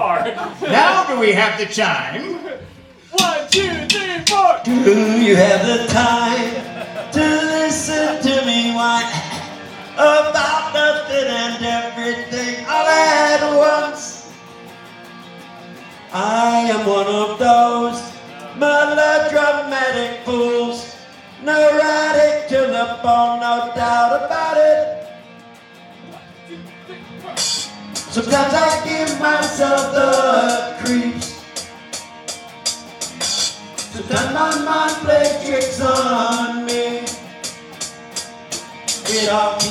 guitar. Now do we have the chime? 1, 2, 3, 4. Do you have the time to listen to me whine about nothing and everything all at once? I am one of those melodramatic fools, neurotic to the bone, no doubt about it. Sometimes I give myself the creeps. Sometimes my mind plays tricks on me. It all keeps